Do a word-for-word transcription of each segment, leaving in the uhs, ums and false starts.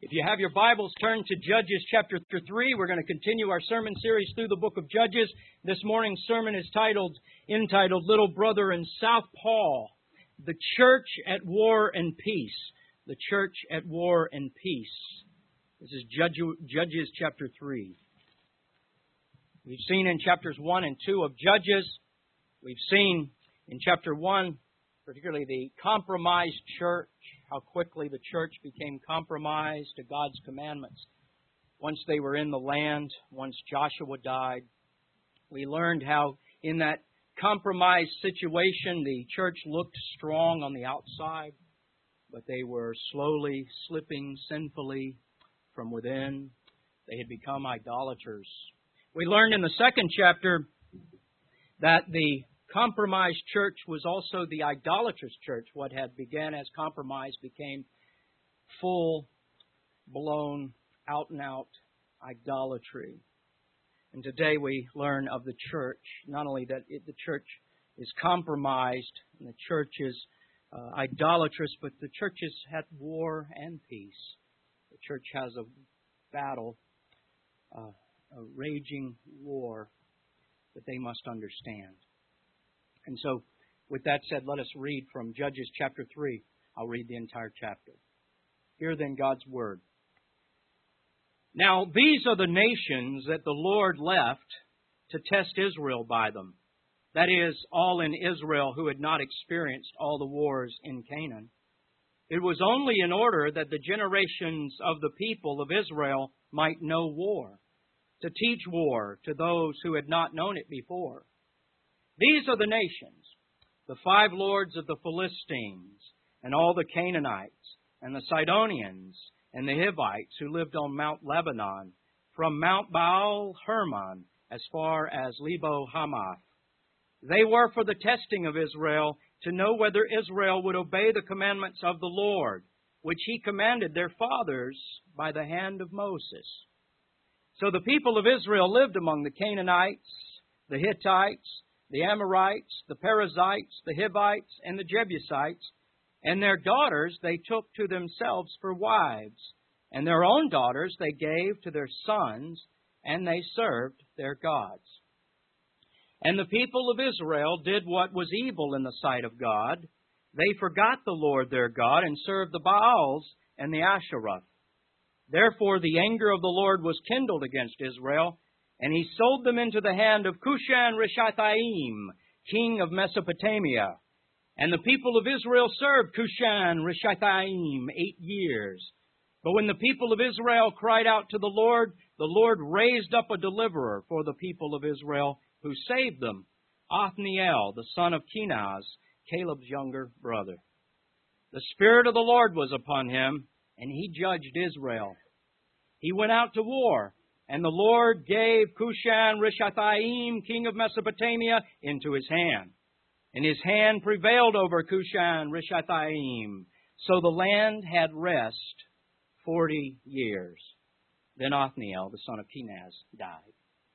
If you have your Bibles, turn to Judges chapter three. We're going to continue our sermon series through the book of Judges. This morning's sermon is titled, entitled, Little Brother in South Paul, the Church at War and Peace. The Church at War and Peace. This is Judges chapter three. We've seen in chapters one and two of Judges, we've seen in chapter one, particularly the compromised church, how quickly the church became compromised to God's commandments. Once they were in the land, once Joshua died, we learned how in that compromised situation the church looked strong on the outside, but they were slowly slipping sinfully from within. They had become idolaters. We learned in the second chapter that the compromised church was also the idolatrous church. What had began as compromise became full-blown, out-and-out idolatry. And today we learn of the church, not only that it, the church is compromised and the church is uh, idolatrous, but the church is at war and peace. The church has a battle, uh, a raging war that they must understand. And so, with that said, let us read from Judges chapter three. I'll read the entire chapter. Hear then God's word. Now, these are the nations that the Lord left to test Israel by them. That is, all in Israel who had not experienced all the wars in Canaan. It was only in order that the generations of the people of Israel might know war, to teach war to those who had not known it before. These are the nations, the five lords of the Philistines, and all the Canaanites, and the Sidonians, and the Hivites who lived on Mount Lebanon, from Mount Baal Hermon as far as Lebo Hamath. They were for the testing of Israel, to know whether Israel would obey the commandments of the Lord, which He commanded their fathers by the hand of Moses. So the people of Israel lived among the Canaanites, the Hittites, the Amorites, the Perizzites, the Hivites, and the Jebusites, and their daughters they took to themselves for wives, and their own daughters they gave to their sons, and they served their gods. And the people of Israel did what was evil in the sight of God. They forgot the Lord their God, and served the Baals and the Asheroth. Therefore the anger of the Lord was kindled against Israel, and He sold them into the hand of Cushan-Rishathaim, king of Mesopotamia. And the people of Israel served Cushan-Rishathaim eight years. But when the people of Israel cried out to the Lord, the Lord raised up a deliverer for the people of Israel, who saved them, Othniel, the son of Kenaz, Caleb's younger brother. The Spirit of the Lord was upon him, and he judged Israel. He went out to war, and the Lord gave Cushan-Rishathaim, king of Mesopotamia, into his hand. And his hand prevailed over Cushan-Rishathaim. So the land had rest forty years. Then Othniel, the son of Kenaz, died.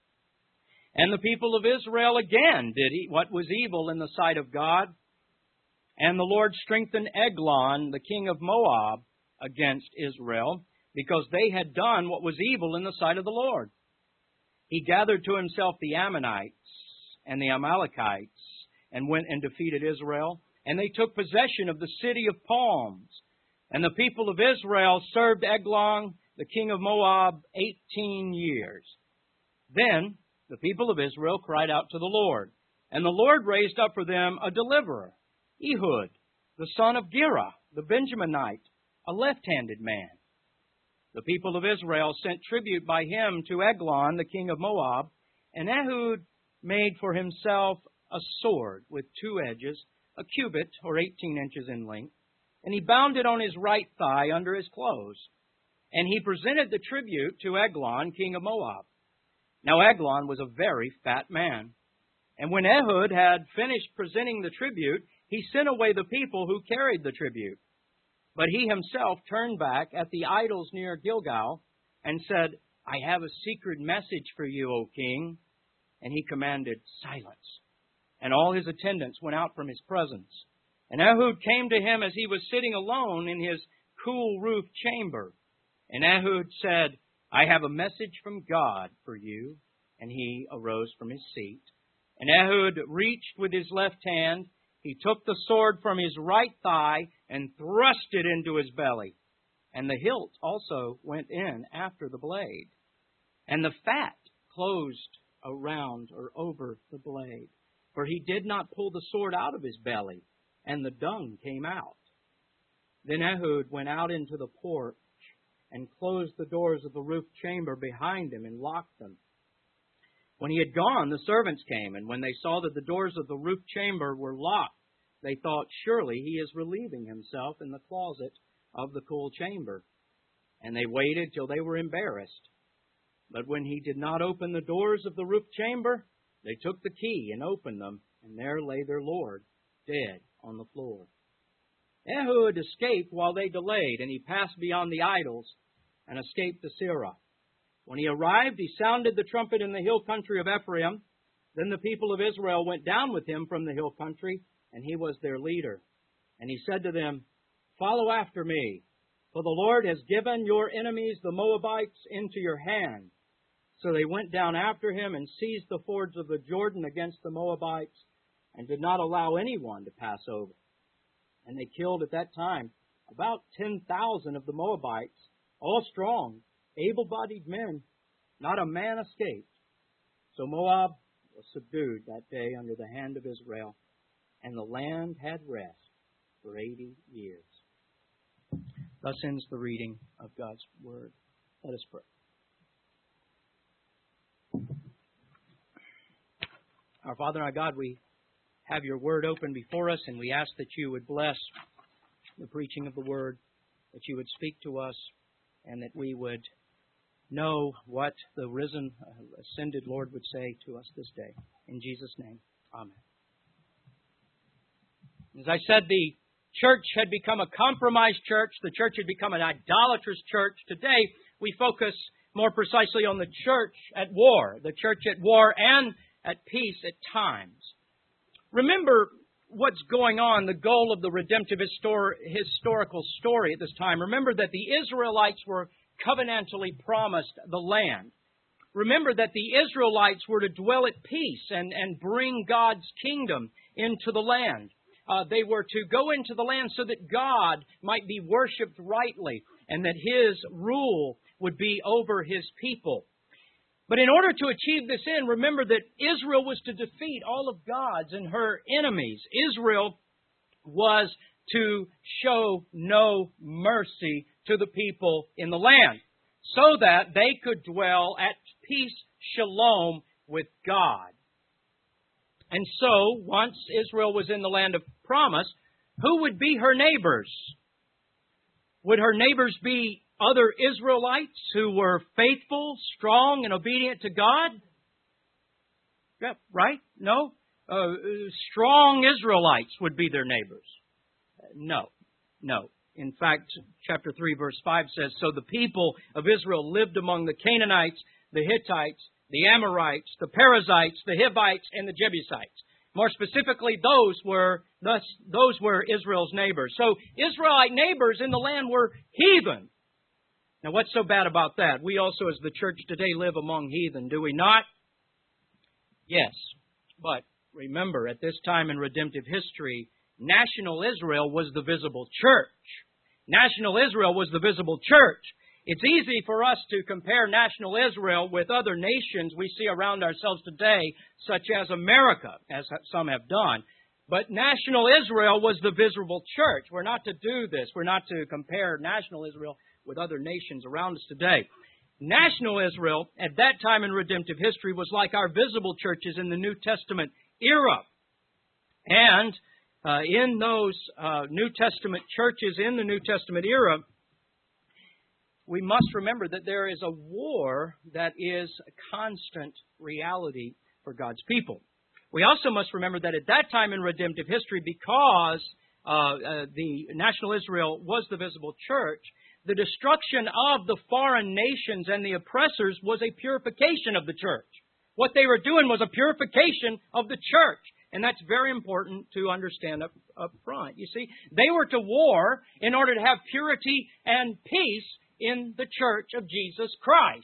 And the people of Israel again did what was evil in the sight of God. And the Lord strengthened Eglon, the king of Moab, against Israel, because they had done what was evil in the sight of the Lord. He gathered to himself the Ammonites and the Amalekites, and went and defeated Israel, and they took possession of the city of palms. And the people of Israel served Eglon, the king of Moab, eighteen years. Then the people of Israel cried out to the Lord, and the Lord raised up for them a deliverer, Ehud, the son of Gera, the Benjaminite, a left-handed man. The people of Israel sent tribute by him to Eglon, the king of Moab, and Ehud made for himself a sword with two edges, a cubit, or eighteen inches in length, and he bound it on his right thigh under his clothes. And he presented the tribute to Eglon, king of Moab. Now Eglon was a very fat man. And when Ehud had finished presenting the tribute, he sent away the people who carried the tribute. But he himself turned back at the idols near Gilgal and said, I have a secret message for you, O king. And he commanded silence. And all his attendants went out from his presence. And Ehud came to him as he was sitting alone in his cool roof chamber. And Ehud said, I have a message from God for you. And he arose from his seat. And Ehud reached with his left hand. He took the sword from his right thigh and thrust it into his belly. And the hilt also went in after the blade. And the fat closed around or over the blade. For he did not pull the sword out of his belly, and the dung came out. Then Ehud went out into the porch and closed the doors of the roof chamber behind him and locked them. When he had gone, the servants came, and when they saw that the doors of the roof chamber were locked, they thought, surely he is relieving himself in the closet of the cool chamber. And they waited till they were embarrassed. But when he did not open the doors of the roof chamber, they took the key and opened them, and there lay their Lord, dead on the floor. Ehud escaped while they delayed, and he passed beyond the idols and escaped to Seirah. When he arrived, he sounded the trumpet in the hill country of Ephraim. Then the people of Israel went down with him from the hill country, and he was their leader. And he said to them, Follow after me, for the Lord has given your enemies, the Moabites, into your hand. So they went down after him and seized the fords of the Jordan against the Moabites, and did not allow anyone to pass over. And they killed at that time about ten thousand of the Moabites, all strong, able-bodied men. Not a man escaped. So Moab was subdued that day under the hand of Israel, and the land had rest for eighty years. Thus ends the reading of God's Word. Let us pray. Our Father and our God, we have your Word open before us, and we ask that you would bless the preaching of the Word, that you would speak to us, and that we would know what the risen, ascended Lord would say to us this day. In Jesus' name, amen. As I said, the church had become a compromised church. The church had become an idolatrous church. Today, we focus more precisely on the church at war, the church at war and at peace at times. Remember what's going on, the goal of the redemptive histor- historical story at this time. Remember that the Israelites were covenantally promised the land. Remember that the Israelites were to dwell at peace and, and bring God's kingdom into the land. Uh, they were to go into the land so that God might be worshipped rightly and that His rule would be over His people. But in order to achieve this end, remember that Israel was to defeat all of God's and her enemies. Israel was to show no mercy to the people in the land so that they could dwell at peace, shalom, with God. And so, once Israel was in the land of promise, who would be her neighbors? Would her neighbors be other Israelites who were faithful, strong, and obedient to God? Yeah, right? No? Uh, strong Israelites would be their neighbors. No, no. In fact, chapter three, verse five says, So the people of Israel lived among the Canaanites, the Hittites, the Amorites, the Perizzites, the Hivites, and the Jebusites. More specifically, those were thus those were Israel's neighbors. So Israelite neighbors in the land were heathen. Now, what's so bad about that? We also, as the church today, live among heathen, do we not? Yes. But remember, at this time in redemptive history, national Israel was the visible church. National Israel was the visible church. It's easy for us to compare national Israel with other nations we see around ourselves today, such as America, as some have done. But national Israel was the visible church. We're not to do this. We're not to compare national Israel with other nations around us today. National Israel, at that time in redemptive history, was like our visible churches in the New Testament era. And uh, in those uh, New Testament churches in the New Testament era, we must remember that there is a war that is a constant reality for God's people. We also must remember that at that time in redemptive history, because uh, uh, the national Israel was the visible church, the destruction of the foreign nations and the oppressors was a purification of the church. What they were doing was a purification of the church. And that's very important to understand up, up front. You see, they were to war in order to have purity and peace in the church of Jesus Christ.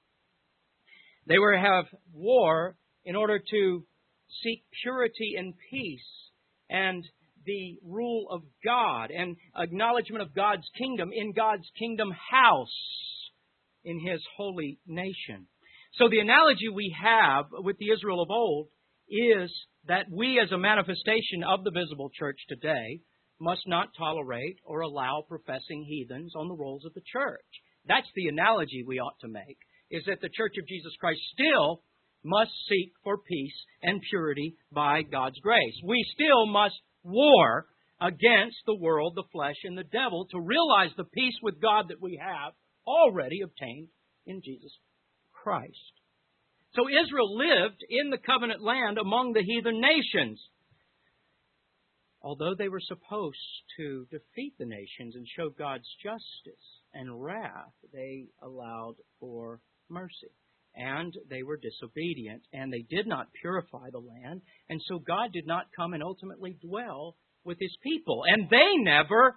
They were to have war in order to seek purity and peace and the rule of God and acknowledgement of God's kingdom in God's kingdom house in His holy nation. So the analogy we have with the Israel of old is that we, as a manifestation of the visible church today, must not tolerate or allow professing heathens on the rolls of the church. That's the analogy we ought to make, is that the Church of Jesus Christ still must seek for peace and purity by God's grace. We still must war against the world, the flesh, and the devil to realize the peace with God that we have already obtained in Jesus Christ. So Israel lived in the covenant land among the heathen nations. Although they were supposed to defeat the nations and show God's justice and wrath, they allowed for mercy. And they were disobedient, and they did not purify the land, and so God did not come and ultimately dwell with His people. And they never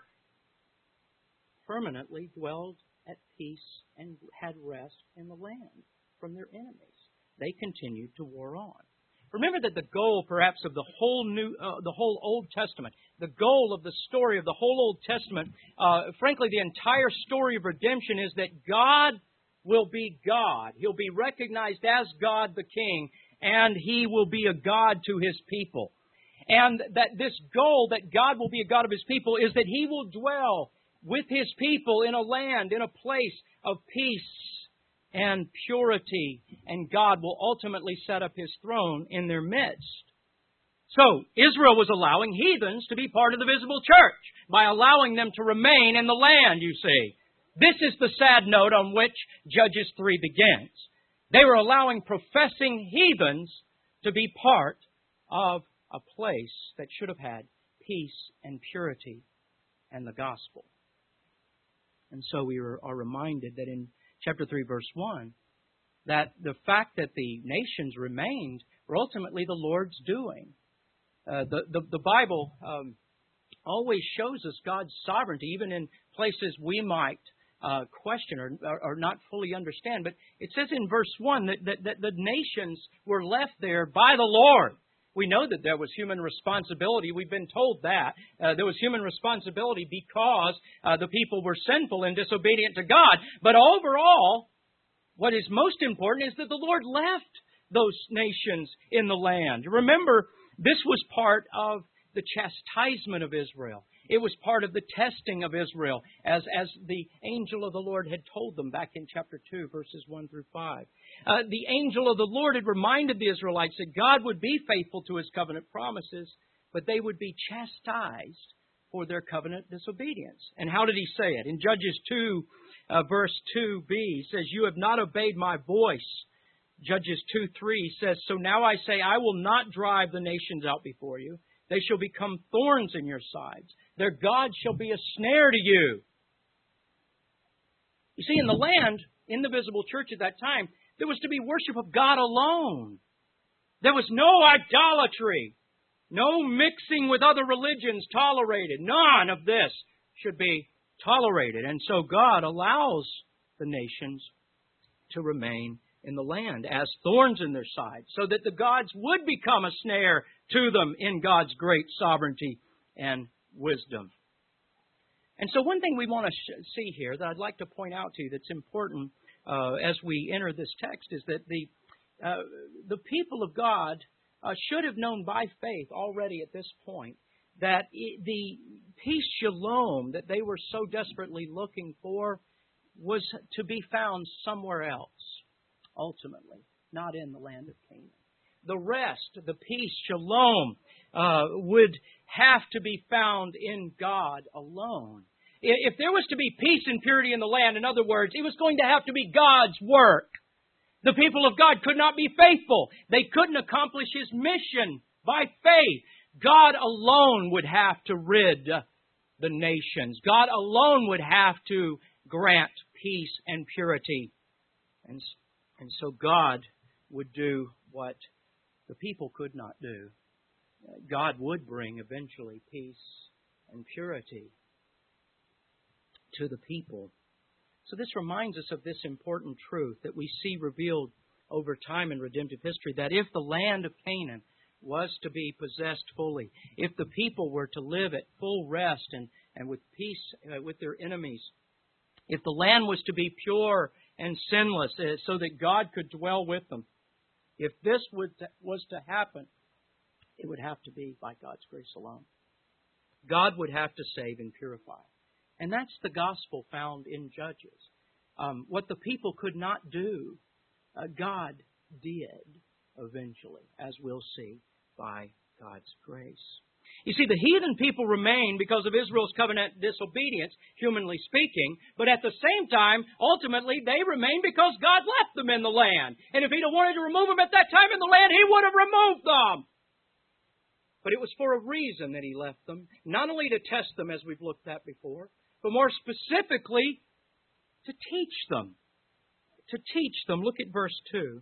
permanently dwelled at peace and had rest in the land from their enemies. They continued to war on. Remember that the goal, perhaps, of the whole new, uh, the whole Old Testament, the goal of the story of the whole Old Testament, uh, frankly, the entire story of redemption is that God will be God. He'll be recognized as God the King, and He will be a God to His people. And that this goal, that God will be a God of His people, is that He will dwell with His people in a land, in a place of peace and purity, and God will ultimately set up His throne in their midst. So, Israel was allowing heathens to be part of the visible church by allowing them to remain in the land, you see. This is the sad note on which Judges three begins. They were allowing professing heathens to be part of a place that should have had peace and purity and the gospel. And so we are reminded that in chapter three, verse one, that the fact that the nations remained were ultimately the Lord's doing. Uh, the, the, the Bible um, always shows us God's sovereignty, even in places we might Uh, question or, or, or not fully understand. But it says in verse one that, that, that the nations were left there by the Lord. We know that there was human responsibility. We've been told that. Uh, there was human responsibility because uh, the people were sinful and disobedient to God. But overall, what is most important is that the Lord left those nations in the land. Remember, this was part of the chastisement of Israel. It was part of the testing of Israel, as, as the angel of the Lord had told them back in chapter two, verses one through five. Uh, the angel of the Lord had reminded the Israelites that God would be faithful to His covenant promises, but they would be chastised for their covenant disobedience. And how did He say it? In Judges two, uh, verse two b, He says, "You have not obeyed my voice." Judges two three says, "So now I say, I will not drive the nations out before you. They shall become thorns in your sides. Their God shall be a snare to you." You see, in the land, in the visible church at that time, there was to be worship of God alone. There was no idolatry, no mixing with other religions tolerated. None of this should be tolerated. And so God allows the nations to remain in the land as thorns in their sides, so that the gods would become a snare to them in God's great sovereignty and wisdom. And so one thing we want to sh- see here that I'd like to point out to you that's important uh, as we enter this text is that the uh, the people of God uh, should have known by faith already at this point that it, the peace shalom that they were so desperately looking for was to be found somewhere else, ultimately, not in the land of Canaan. The rest, the peace, shalom, uh, would have to be found in God alone. If there was to be peace and purity in the land, in other words, it was going to have to be God's work. The people of God could not be faithful. They couldn't accomplish His mission by faith. God alone would have to rid the nations. God alone would have to grant peace and purity. And, and so God would do what the people could not do. God would bring eventually peace and purity to the people. So this reminds us of this important truth that we see revealed over time in redemptive history, that if the land of Canaan was to be possessed fully, if the people were to live at full rest and, and with peace uh, with their enemies, if the land was to be pure and sinless uh, so that God could dwell with them, if this would to, was to happen, it would have to be by God's grace alone. God would have to save and purify. And that's the gospel found in Judges. Um, what the people could not do, uh, God did eventually, as we'll see by God's grace. You see, the heathen people remain because of Israel's covenant disobedience, humanly speaking, but at the same time, ultimately, they remain because God left them in the land. And if He'd have wanted to remove them at that time in the land, He would have removed them. But it was for a reason that He left them, not only to test them, as we've looked at before, but more specifically, to teach them. To teach them. Look at verse two.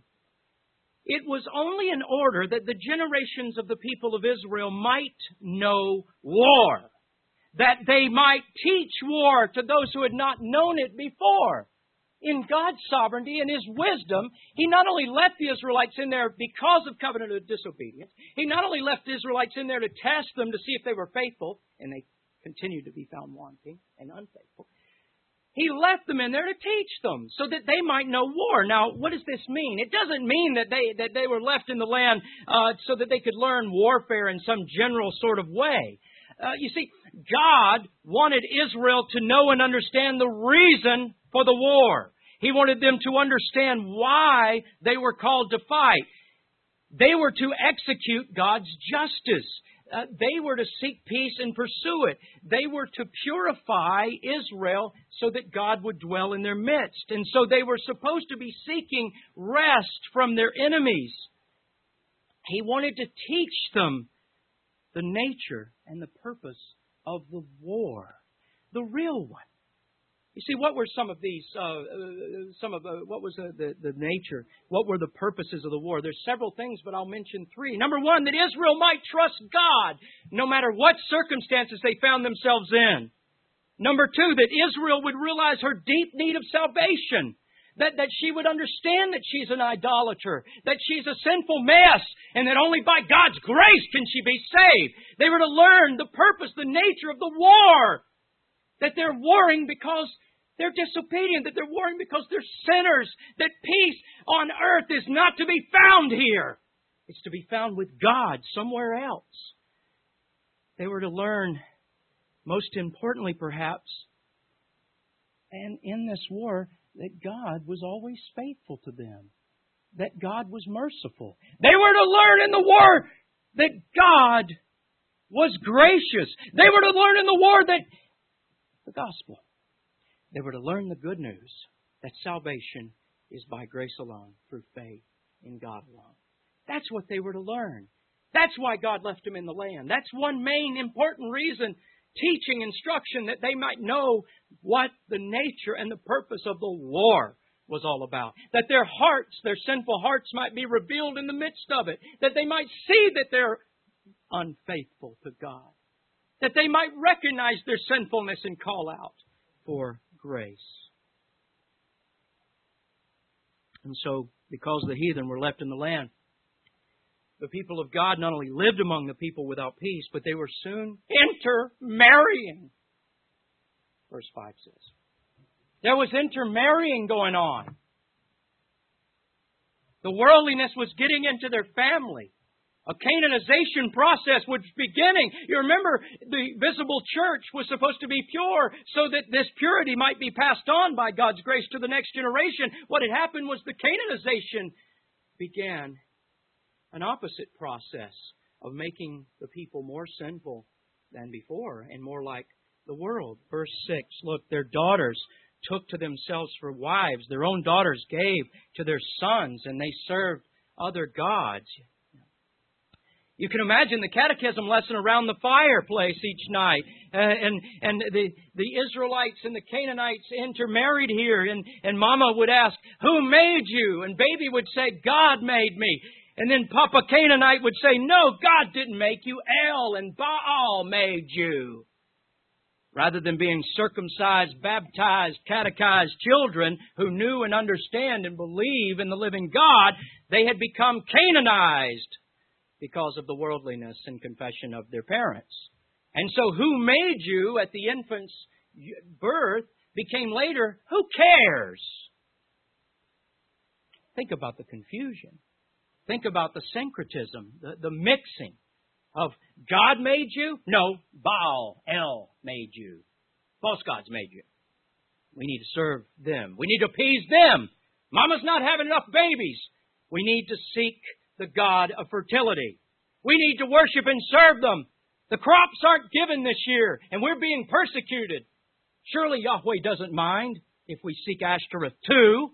It was only in order that the generations of the people of Israel might know war, that they might teach war to those who had not known it before. In God's sovereignty and His wisdom, He not only left the Israelites in there because of covenant of disobedience, He not only left the Israelites in there to test them to see if they were faithful, and they continued to be found wanting and unfaithful. He left them in there to teach them so that they might know war. Now, what does this mean? It doesn't mean that they that they were left in the land uh, so that they could learn warfare in some general sort of way. Uh, you see, God wanted Israel to know and understand the reason for the war. He wanted them to understand why they were called to fight. They were to execute God's justice. Uh, they were to seek peace and pursue it. They were to purify Israel so that God would dwell in their midst. And so they were supposed to be seeking rest from their enemies. He wanted to teach them the nature and the purpose of the war, the real one. You see, what were some of these, uh, some of uh, what was uh, the, the nature, what were the purposes of the war? There's several things, but I'll mention three. Number one, that Israel might trust God no matter what circumstances they found themselves in. Number two, that Israel would realize her deep need of salvation. That, that she would understand that she's an idolater, that she's a sinful mess, and that only by God's grace can she be saved. They were to learn the purpose, the nature of the war. That they're warring because they're disobedient, that they're warring because they're sinners, that peace on earth is not to be found here. It's to be found with God somewhere else. They were to learn, most importantly perhaps, and in this war, that God was always faithful to them, that God was merciful. They were to learn in the war that God was gracious. They were to learn in the war that the gospel. They were to learn the good news that salvation is by grace alone, through faith in God alone. That's what they were to learn. That's why God left them in the land. That's one main important reason, teaching, instruction, that they might know what the nature and the purpose of the war was all about. That their hearts, their sinful hearts, might be revealed in the midst of it. That they might see that they're unfaithful to God. That they might recognize their sinfulness and call out for grace. And so, because the heathen were left in the land, the people of God not only lived among the people without peace, but they were soon intermarrying. Verse five says. There was intermarrying going on. The worldliness was getting into their family. A Canaanization process was beginning. You remember, the visible church was supposed to be pure so that this purity might be passed on by God's grace to the next generation. What had happened was the Canaanization began an opposite process of making the people more sinful than before and more like the world. Verse six, look, their daughters took to themselves for wives. Their own daughters gave to their sons, and they served other gods. You can imagine the catechism lesson around the fireplace each night. Uh, and and the, the Israelites and the Canaanites intermarried here. And, and Mama would ask, who made you? And Baby would say, God made me. And then Papa Canaanite would say, no, God didn't make you. El and Baal made you. Rather than being circumcised, baptized, catechized children who knew and understand and believe in the living God, they had become Canaanized because of the worldliness and confession of their parents. And so who made you at the infant's birth became later, who cares? Think about the confusion. Think about the syncretism, the, the mixing of God made you? No, Baal, El made you. False gods made you. We need to serve them. We need to appease them. Mama's not having enough babies. We need to seek the God of fertility. We need to worship and serve them. The crops aren't given this year, and we're being persecuted. Surely Yahweh doesn't mind if we seek Ashtoreth too.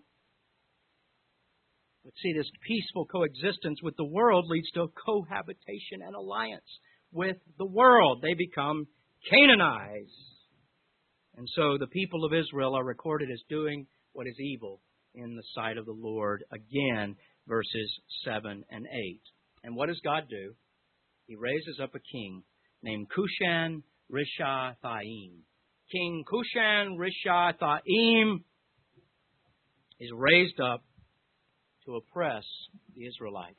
But see, this peaceful coexistence with the world leads to a cohabitation and alliance with the world. They become Canaanized. And so the people of Israel are recorded as doing what is evil in the sight of the Lord. Again, verses seven and eight. And what does God do? He raises up a king named Cushan Rishathaim. King Cushan Rishathaim is raised up to oppress the Israelites.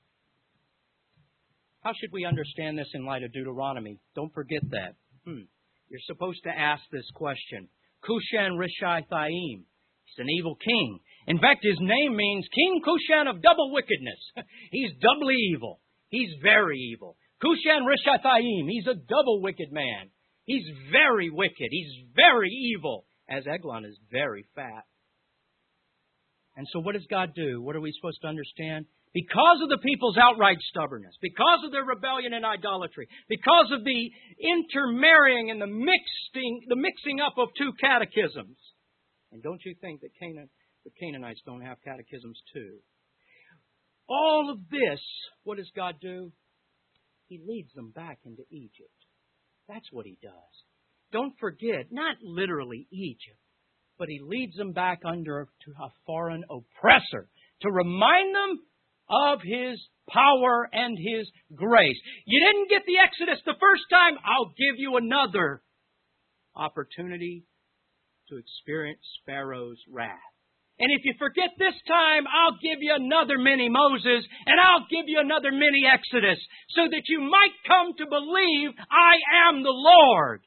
How should we understand this in light of Deuteronomy? Don't forget that. Hmm. You're supposed to ask this question. Cushan Rishathaim. He's an evil king. In fact, his name means King Cushan of double wickedness. He's doubly evil. He's very evil. Cushan Rishathaim. He's a double wicked man. He's very wicked. He's very evil. As Eglon is very fat. And so what does God do? What are we supposed to understand? Because of the people's outright stubbornness, because of their rebellion and idolatry, because of the intermarrying and the mixing, the mixing up of two catechisms. And don't you think that Canaan, the Canaanites don't have catechisms too? All of this, what does God do? He leads them back into Egypt. That's what He does. Don't forget, not literally Egypt, but He leads them back under to a foreign oppressor to remind them of His power and His grace. You didn't get the Exodus the first time, I'll give you another opportunity to experience Pharaoh's wrath. And if you forget this time, I'll give you another mini Moses, and I'll give you another mini Exodus, so that you might come to believe I am the Lord.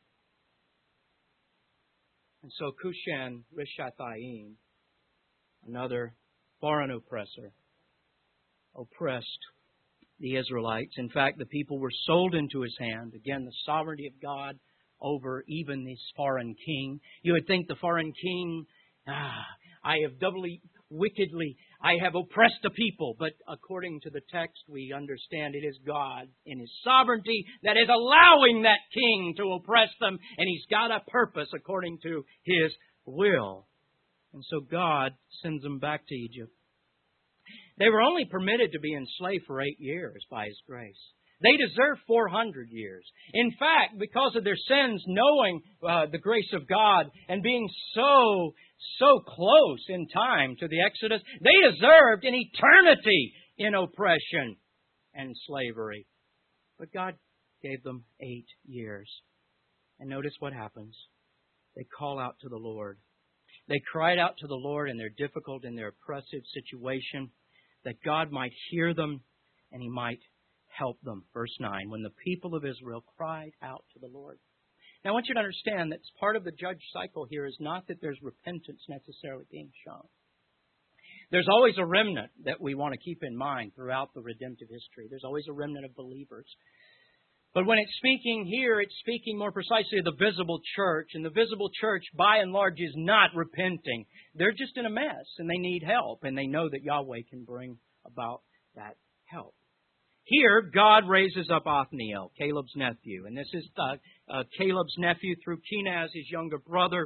And so Cushan Rishathaim, another foreign oppressor, oppressed the Israelites. In fact, the people were sold into his hand. Again, the sovereignty of God over even this foreign king. You would think the foreign king, ah, I have doubly, wickedly, I have oppressed the people. But according to the text, we understand it is God in His sovereignty that is allowing that king to oppress them. And He's got a purpose according to His will. And so God sends them back to Egypt. They were only permitted to be enslaved for eight years by His grace. They deserve four hundred years. In fact, because of their sins, knowing uh, the grace of God and being so, so close in time to the Exodus, they deserved an eternity in oppression and slavery. But God gave them eight years. And notice what happens. They call out to the Lord. They cried out to the Lord in their difficult and their oppressive situation, that God might hear them and He might help them. Verse nine, when the people of Israel cried out to the Lord. Now I want you to understand that part of the judge cycle here is not that there's repentance necessarily being shown. There's always a remnant that we want to keep in mind throughout the redemptive history. There's always a remnant of believers. But when it's speaking here, it's speaking more precisely of the visible church. And the visible church, by and large, is not repenting. They're just in a mess, and they need help. And they know that Yahweh can bring about that help. Here, God raises up Othniel, Caleb's nephew. And this is uh, uh, Caleb's nephew through Kenaz, his younger brother.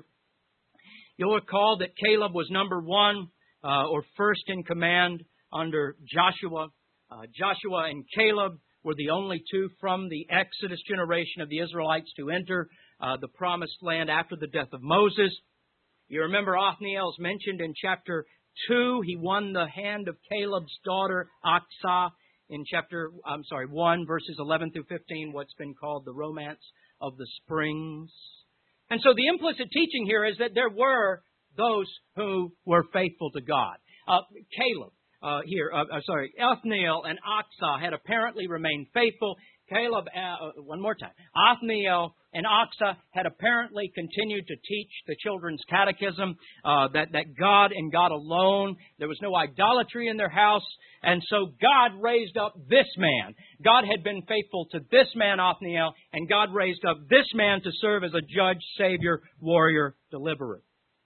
You'll recall that Caleb was number one, uh, or first in command under Joshua. Uh, Joshua and Caleb were the only two from the Exodus generation of the Israelites to enter uh, the promised land after the death of Moses. You remember Othniel is mentioned in chapter two. He won the hand of Caleb's daughter, Aksa, in chapter, I'm sorry, one, verses eleven through fifteen, what's been called the romance of the springs. And so the implicit teaching here is that there were those who were faithful to God. Uh, Caleb, uh, here, uh, uh, sorry, Othniel and Achsah had apparently remained faithful. Caleb, uh, one more time, Othniel and Achsah had apparently continued to teach the children's catechism, uh, that, that God and God alone, there was no idolatry in their house. And so God raised up this man. God had been faithful to this man, Othniel, and God raised up this man to serve as a judge, savior, warrior, deliverer.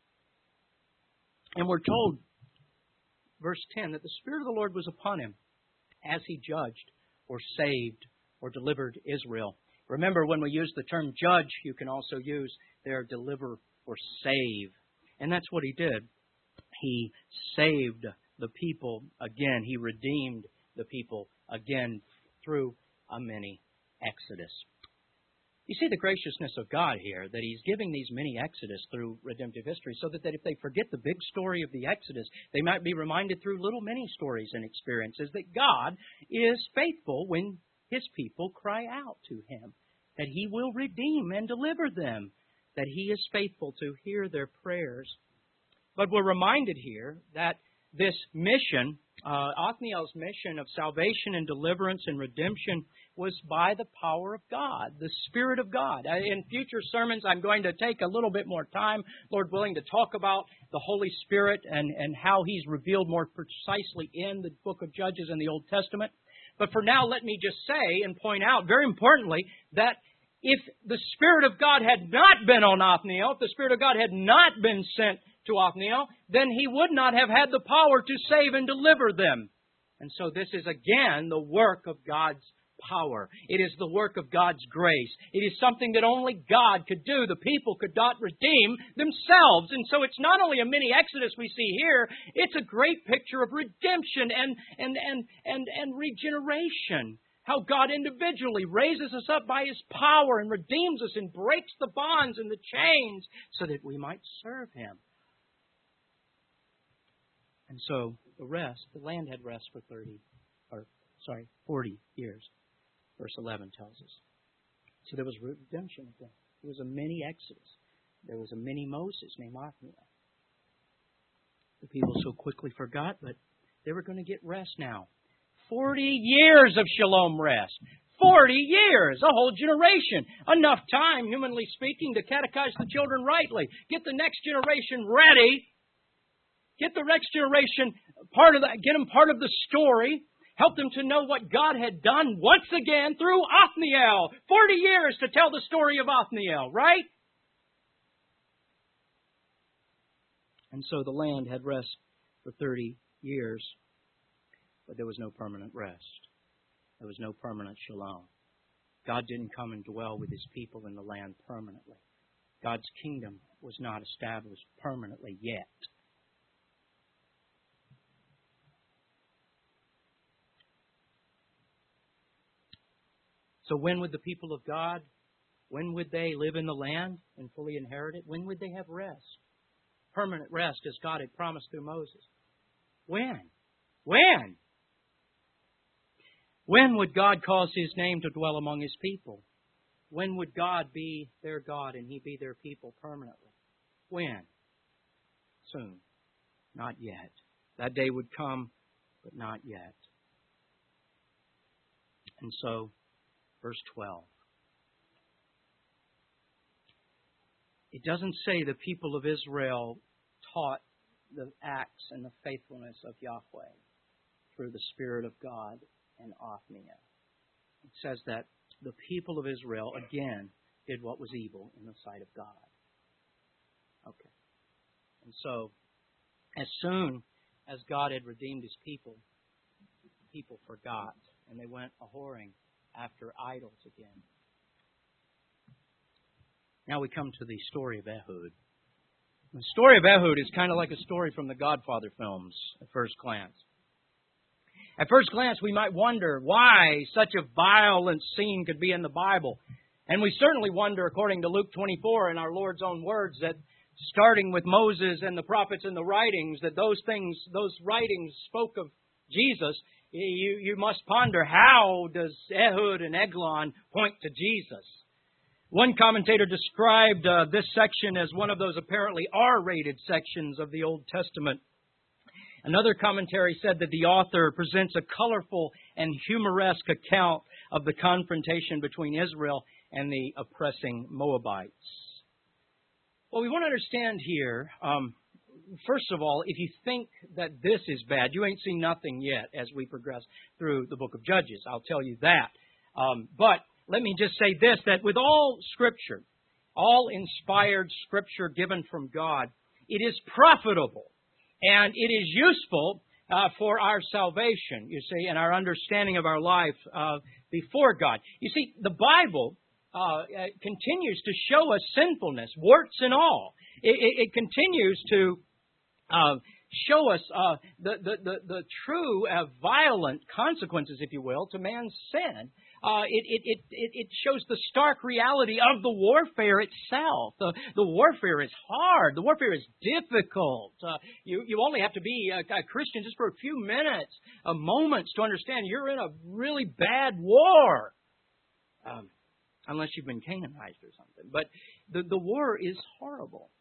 And we're told, verse ten, that the Spirit of the Lord was upon him as he judged or saved or delivered Israel. Remember, when we use the term judge, you can also use there deliver or save. And that's what he did. He saved the people again. He redeemed the people again through a mini exodus. You see the graciousness of God here, that He's giving these mini exodus through redemptive history so that, that if they forget the big story of the Exodus, they might be reminded through little mini stories and experiences that God is faithful when His people cry out to Him, that He will redeem and deliver them, that He is faithful to hear their prayers. But we're reminded here that this mission, uh, Othniel's mission of salvation and deliverance and redemption, was by the power of God, the Spirit of God. In future sermons, I'm going to take a little bit more time, Lord willing, to talk about the Holy Spirit and, and how He's revealed more precisely in the book of Judges in the Old Testament. But for now, let me just say and point out, very importantly, that if the Spirit of God had not been on Othniel, if the Spirit of God had not been sent to Othniel, then he would not have had the power to save and deliver them. And so this is again the work of God's power. It is the work of God's grace. It is something that only God could do. The people could not redeem themselves. And so it's not only a mini Exodus we see here, it's a great picture of redemption and, and, and, and, and regeneration. How God individually raises us up by His power and redeems us and breaks the bonds and the chains so that we might serve Him. And so the rest, the land had rest for thirty, or sorry, forty years. Verse eleven tells us. So there was redemption again. There was a mini Exodus. There was a mini Moses named Othniel. The people so quickly forgot, but they were going to get rest now. Forty years of shalom rest. Forty years, a whole generation. Enough time, humanly speaking, to catechize the children rightly. Get the next generation ready. Get the next generation part of the, get them part of the story. Help them to know what God had done once again through Othniel. Forty years to tell the story of Othniel, right? And so the land had rest for thirty years, but there was no permanent rest. There was no permanent shalom. God didn't come and dwell with His people in the land permanently. God's kingdom was not established permanently yet. So when would the people of God, when would they live in the land and fully inherit it? When would they have rest? Permanent rest as God had promised through Moses. When? When? When would God cause His name to dwell among His people? When would God be their God and He be their people permanently? When? Soon. Not yet. That day would come, but not yet. And so, verse twelve. It doesn't say the people of Israel taught the acts and the faithfulness of Yahweh through the Spirit of God and Othniel. It says that the people of Israel, again, did what was evil in the sight of God. Okay. And so, as soon as God had redeemed His people, people forgot, and they went a-whoring after idols again. Now we come to the story of Ehud. The story of Ehud is kind of like a story from the Godfather films at first glance. At first glance, we might wonder why such a violent scene could be in the Bible. And we certainly wonder, according to Luke twenty-four in our Lord's own words, that starting with Moses and the prophets and the writings, that those things, those writings spoke of Jesus. You, you must ponder, how does Ehud and Eglon point to Jesus? One commentator described uh, this section as one of those apparently R-rated sections of the Old Testament. Another commentary said that the author presents a colorful and humoresque account of the confrontation between Israel and the oppressing Moabites. Well, we want to understand here, um, first of all, if you think that this is bad, you ain't seen nothing yet as we progress through the book of Judges. I'll tell you that. Um, but let me just say this, that with all Scripture, all inspired Scripture given from God, it is profitable and it is useful uh, for our salvation, you see, and our understanding of our life uh, before God. You see, the Bible uh, continues to show us sinfulness, warts and all. It, it, it continues to uh, show us uh, the, the, the, the true uh, violent consequences, if you will, to man's sin. Uh, it, it, it, it shows the stark reality of the warfare itself. The, the warfare is hard. The warfare is difficult. Uh, you, you only have to be a, a Christian just for a few minutes, a moments to understand you're in a really bad war. Um, unless you've been Canaanized or something. But the, the war is horrible.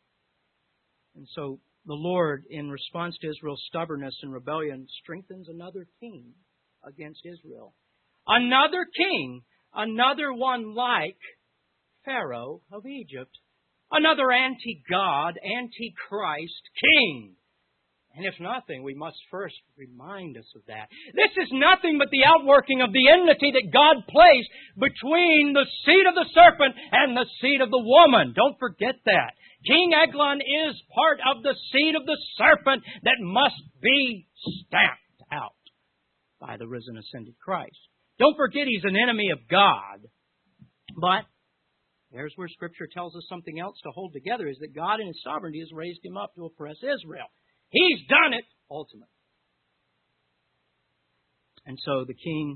And so the Lord, in response to Israel's stubbornness and rebellion, strengthens another king against Israel. Another king, another one like Pharaoh of Egypt. Another anti-God, anti-Christ king. And if nothing, we must first remind us of that. This is nothing but the outworking of the enmity that God placed between the seed of the serpent and the seed of the woman. Don't forget that. King Eglon is part of the seed of the serpent that must be stamped out by the risen, ascended Christ. Don't forget he's an enemy of God. But there's where Scripture tells us something else to hold together, is that God in His sovereignty has raised him up to oppress Israel. He's done it, ultimately. And so the king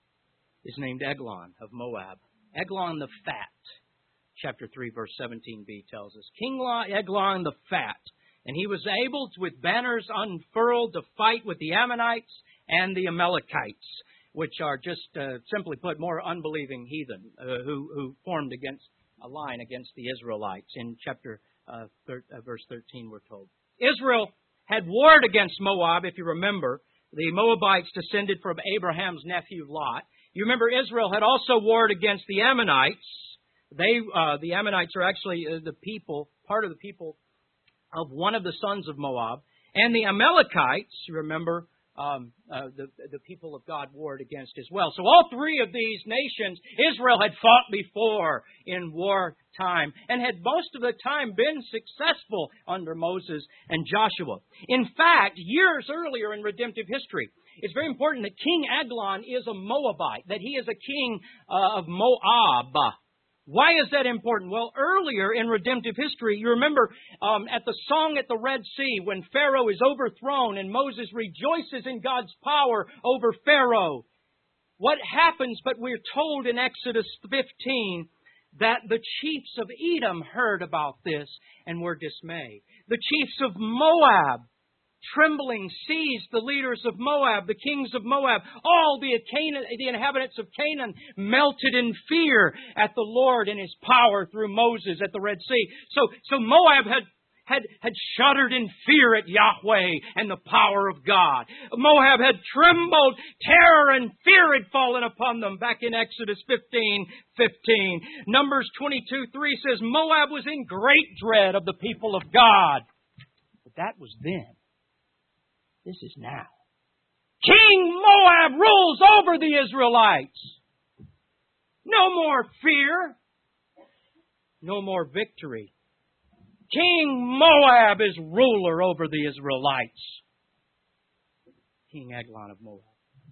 is named Eglon of Moab. Eglon the Fat. Chapter three, verse seventeen b tells us. King Eglon the Fat. And he was able, to, with banners unfurled, to fight with the Ammonites and the Amalekites, which are just, uh, simply put, more unbelieving heathen uh, who, who formed against a line against the Israelites. In chapter uh, thir- uh, verse thirteen, we're told. Israel had warred against Moab, if you remember. The Moabites descended from Abraham's nephew Lot. You remember Israel had also warred against the Ammonites. They, uh, the Ammonites are actually uh, the people, part of the people of one of the sons of Moab. And the Amalekites, you remember, um, uh, the, the people of God warred against as well. So all three of these nations, Israel had fought before in wartime and had most of the time been successful under Moses and Joshua. In fact, years earlier in redemptive history, it's very important that King Eglon is a Moabite, that he is a king uh, of Moab. Why is that important? Well, earlier in redemptive history, you remember um, at the song at the Red Sea, when Pharaoh is overthrown and Moses rejoices in God's power over Pharaoh. What happens, but we're told in Exodus fifteen, that the chiefs of Edom heard about this and were dismayed. The chiefs of Moab, trembling, seized the leaders of Moab, the kings of Moab. All the, Canaan, the inhabitants of Canaan melted in fear at the Lord and His power through Moses at the Red Sea. So, so Moab had, had, had shuddered in fear at Yahweh and the power of God. Moab had trembled. Terror and fear had fallen upon them back in Exodus fifteen fifteen. Numbers twenty-two three says, Moab was in great dread of the people of God. But that was then. This is now. King Moab rules over the Israelites. No more fear. No more victory. King Moab is ruler over the Israelites. King Eglon of Moab.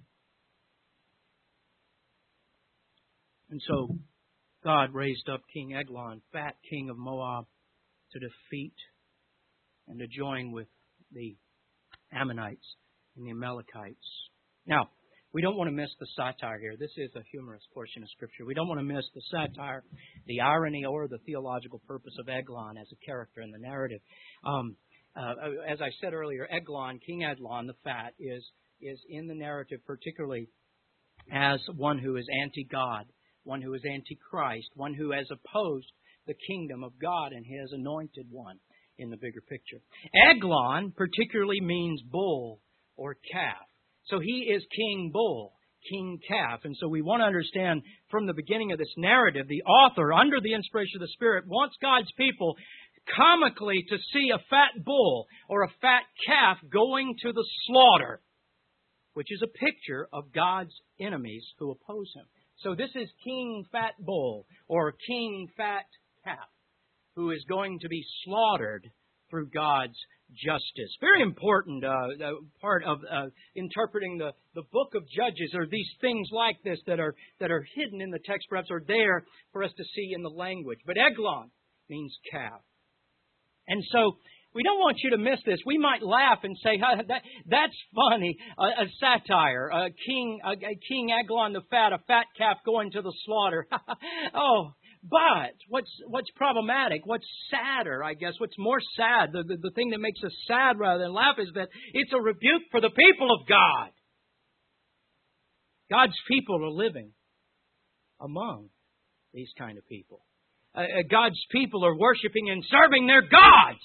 And so God raised up King Eglon, fat king of Moab, to defeat and to join with the Ammonites and the Amalekites. Now, we don't want to miss the satire here. This is a humorous portion of Scripture. We don't want to miss the satire, the irony, or the theological purpose of Eglon as a character in the narrative. Um, uh, as I said earlier, Eglon, King Eglon the Fat, is, is in the narrative particularly as one who is anti-God, one who is Antichrist, one who has opposed the kingdom of God and His anointed one in the bigger picture. Eglon particularly means bull or calf. So he is King Bull, King Calf. And so we want to understand from the beginning of this narrative, the author, under the inspiration of the Spirit, wants God's people comically to see a fat bull or a fat calf going to the slaughter, which is a picture of God's enemies who oppose Him. So this is King Fat Bull or King Fat Calf who is going to be slaughtered through God's justice. Very important uh, part of uh, interpreting the, the book of Judges are these things like this that are that are hidden in the text, perhaps are there for us to see in the language. But Eglon means calf. And so we don't want you to miss this. We might laugh and say, huh, that, that's funny, a, a satire, a king, a, a King Eglon the Fat, a fat calf going to the slaughter. Oh, but what's what's problematic, what's sadder, I guess, what's more sad, the, the, the thing that makes us sad rather than laugh is that it's a rebuke for the people of God. God's people are living among these kind of people. Uh, God's people are worshiping and serving their gods.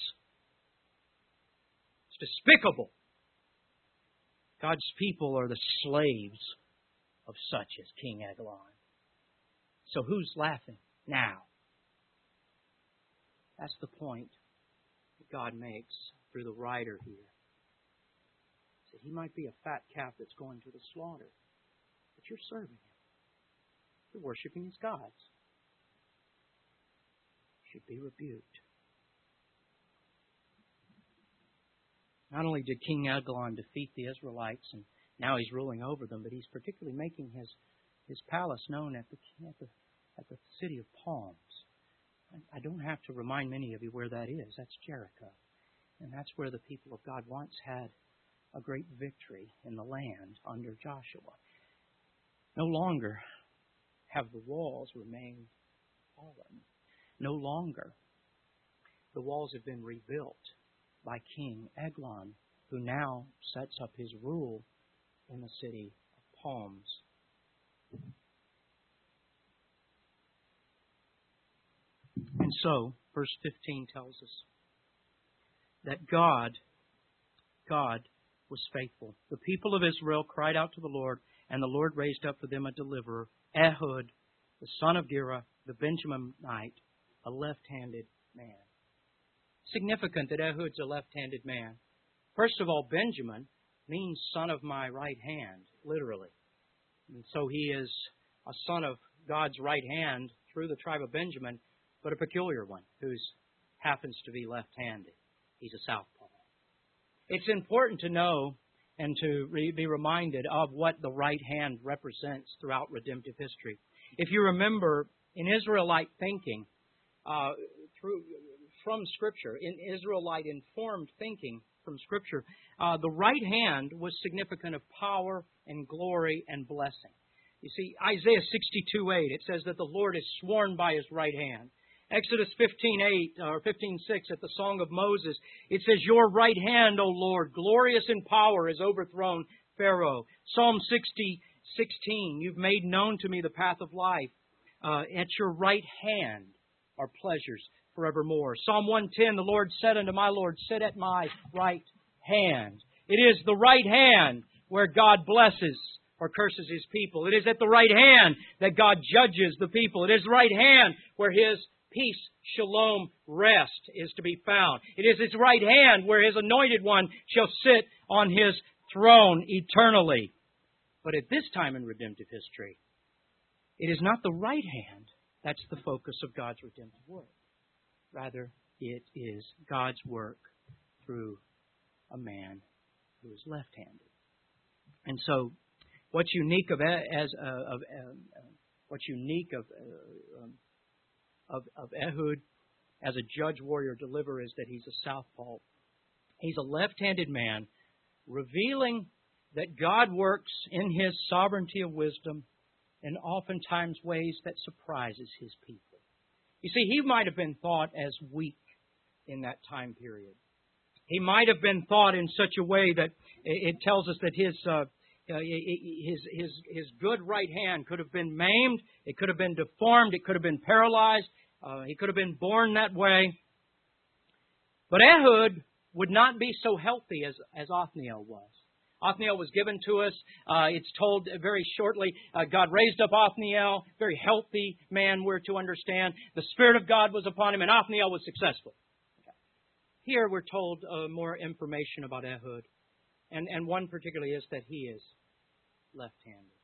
It's despicable. God's people are the slaves of such as King Eglon. So who's laughing now? That's the point that God makes through the writer here. That he might be a fat calf that's going to the slaughter, but you're serving him. You're worshiping his gods. Should be rebuked. Not only did King Eglon defeat the Israelites, and now he's ruling over them, but he's particularly making his, his palace known at the, at the at the city of Palms. I, I don't have to remind many of you where that is. That's Jericho. And that's where the people of God once had a great victory in the land under Joshua. No longer have the walls remained fallen. No longer. The walls have been rebuilt by King Eglon, who now sets up his rule in the city of Palms. And so, verse fifteen tells us that God, God was faithful. The people of Israel cried out to the Lord, and the Lord raised up for them a deliverer, Ehud, the son of Gera, the Benjaminite, a left-handed man. Significant that Ehud's a left-handed man. First of all, Benjamin means son of my right hand, literally. And so he is a son of God's right hand through the tribe of Benjamin, but a peculiar one who happens to be left-handed. He's a southpaw. It's important to know and to re- be reminded of what the right hand represents throughout redemptive history. If you remember, in Israelite thinking, uh, through from Scripture, in Israelite informed thinking from Scripture, uh, the right hand was significant of power and glory and blessing. You see, Isaiah sixty-two eight, it says that the Lord is sworn by His right hand. Exodus fifteen eight or fifteen six at the Song of Moses, it says, "Your right hand, O Lord, glorious in power, has overthrown Pharaoh." Psalm sixty sixteen, "You've made known to me the path of life. Uh, at your right hand are pleasures forevermore." Psalm one ten, "The Lord said unto my Lord, sit at my right hand." It is the right hand where God blesses or curses His people. It is at the right hand that God judges the people. It is the right hand where His peace, shalom, rest is to be found. It is His right hand where His anointed one shall sit on His throne eternally. But at this time in redemptive history, it is not the right hand that's the focus of God's redemptive work. Rather, it is God's work through a man who is left-handed. And so, what's unique of as uh, of uh, what's unique of uh, um, Of, of Ehud as a judge, warrior, deliverer is that he's a southpaw. He's a left-handed man, revealing that God works in His sovereignty of wisdom in oftentimes ways that surprises His people. You see, he might have been thought as weak in that time period. He might have been thought in such a way that it tells us that his uh, uh, his, his, his good right hand could have been maimed. It could have been deformed. It could have been paralyzed. Uh, he could have been born that way. But Ehud would not be so healthy as, as Othniel was. Othniel was given to us. Uh, it's told very shortly, uh, God raised up Othniel, very healthy man, we're to understand. The Spirit of God was upon him, and Othniel was successful. Here we're told uh, more information about Ehud. And, and one particularly is that he is left-handed.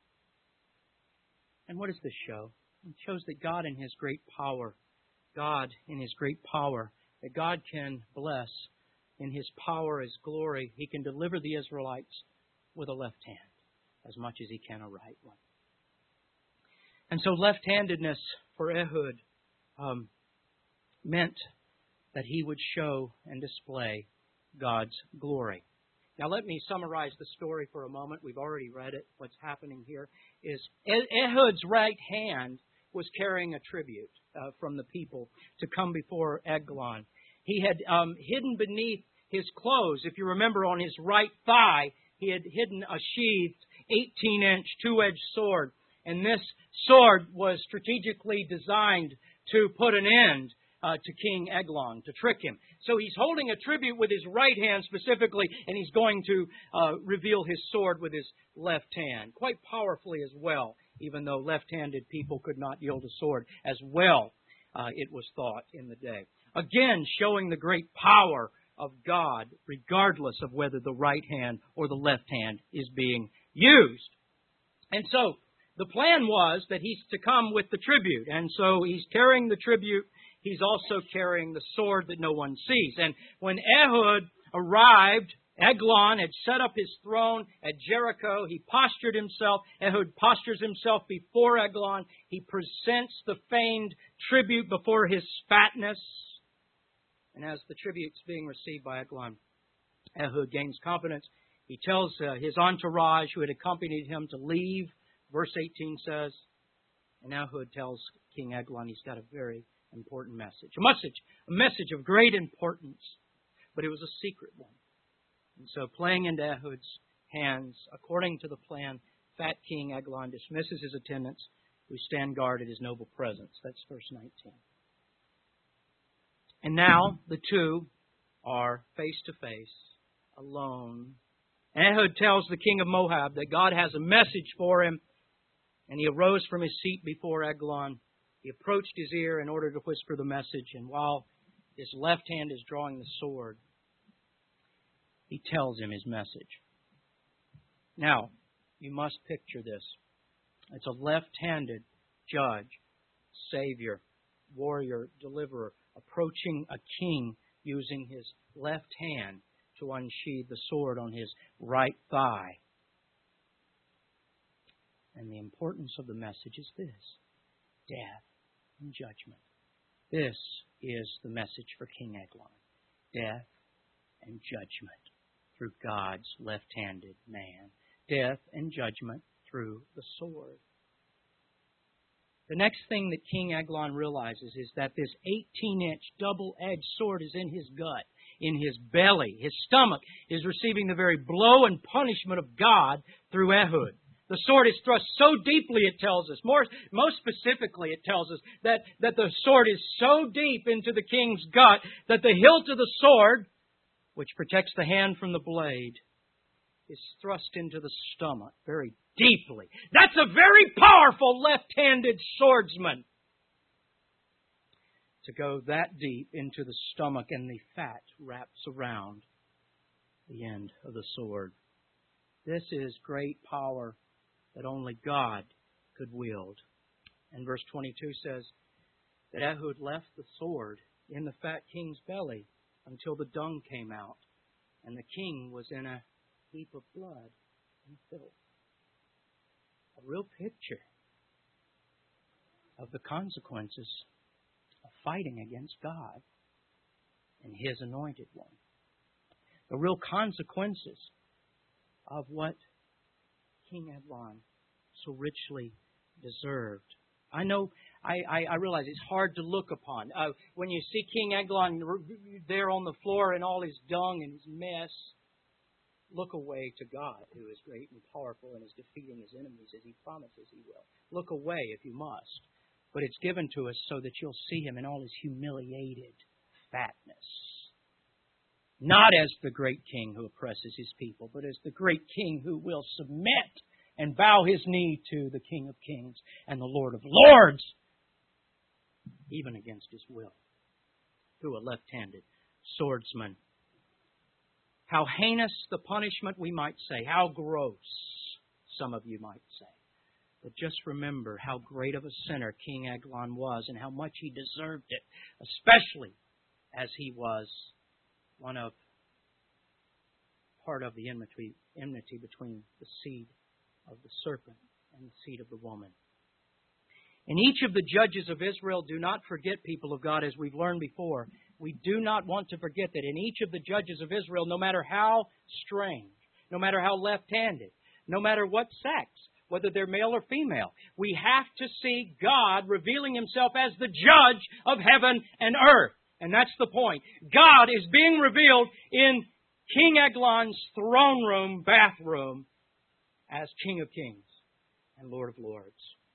And what does this show? It shows that God in His great power, God in His great power, that God can bless in His power, His glory. He can deliver the Israelites with a left hand as much as He can a right one. And so left-handedness for Ehud um, meant that he would show and display God's glory. Now let me summarize the story for a moment. We've already read it. What's happening here is Ehud's right hand was carrying a tribute uh, from the people to come before Eglon. He had um, hidden beneath his clothes, if you remember, on his right thigh, he had hidden a sheathed eighteen-inch two-edged sword. And this sword was strategically designed to put an end uh, to King Eglon, to trick him. So he's holding a tribute with his right hand specifically, and he's going to uh, reveal his sword with his left hand, quite powerfully as well, even though left-handed people could not wield a sword as well, uh, it was thought in the day. Again, showing the great power of God, regardless of whether the right hand or the left hand is being used. And so, the plan was that he's to come with the tribute. And so, he's carrying the tribute. He's also carrying the sword that no one sees. And when Ehud arrived, Eglon had set up his throne at Jericho. He postured himself. Ehud postures himself before Eglon. He presents the feigned tribute before his fatness. And as the tribute's being received by Eglon, Ehud gains confidence. He tells uh, his entourage who had accompanied him to leave. Verse eighteen says, and Ehud tells King Eglon he's got a very important message. A message, a message of great importance. But it was a secret one. And so playing into Ehud's hands, according to the plan, fat King Eglon dismisses his attendants who stand guard at his noble presence. That's verse nineteen. And now the two are face to face, alone. Ehud tells the king of Moab that God has a message for him, and he arose from his seat before Eglon. He approached his ear in order to whisper the message, and while his left hand is drawing the sword, he tells him his message. Now, you must picture this. It's a left-handed judge, savior, warrior, deliverer, approaching a king using his left hand to unsheathe the sword on his right thigh. And the importance of the message is this: death and judgment. This is the message for King Eglon. Death and judgment through God's left-handed man. Death and judgment through the sword. The next thing that King Eglon realizes is that this eighteen-inch double-edged sword is in his gut, in his belly. His stomach is receiving the very blow and punishment of God through Ehud. The sword is thrust so deeply, it tells us. More, most specifically, it tells us that, that the sword is so deep into the king's gut that the hilt of the sword, which protects the hand from the blade, is thrust into the stomach very deeply. That's a very powerful left-handed swordsman. To go that deep into the stomach, and the fat wraps around the end of the sword. This is great power that only God could wield. And verse twenty-two says that Ehud left the sword in the fat king's belly until the dung came out, and the king was in a heap of blood and filth. A real picture of the consequences of fighting against God and His anointed one. The real consequences of what King Eglon so richly deserved. I know, I, I, I realize it's hard to look upon. Uh, when you see King Eglon there on the floor in all his dung and his mess, Look away to God, who is great and powerful and is defeating His enemies as He promises He will. Look away if you must. But it's given to us so that you'll see Him in all His humiliated fatness. Not as the great king who oppresses His people, but as the great king who will submit and bow His knee to the King of Kings and the Lord of Lords, even against His will, through a left-handed swordsman. How heinous the punishment, we might say. How gross, some of you might say. But just remember how great of a sinner King Eglon was and how much he deserved it, especially as he was one of part of the enmity, enmity between the seed of the serpent and the seed of the woman. And each of the judges of Israel, do not forget, people of God, as we've learned before, we do not want to forget that in each of the judges of Israel, no matter how strange, no matter how left-handed, no matter what sex, whether they're male or female, we have to see God revealing Himself as the judge of heaven and earth. And that's the point. God is being revealed in King Eglon's throne room, bathroom, as King of Kings and Lord of Lords.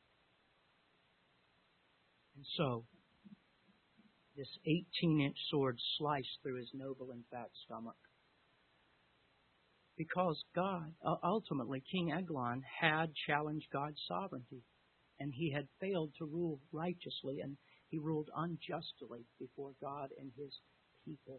And so, this eighteen-inch sword sliced through his noble and fat stomach. Because God, ultimately, King Eglon had challenged God's sovereignty. And he had failed to rule righteously, and he ruled unjustly before God and His people.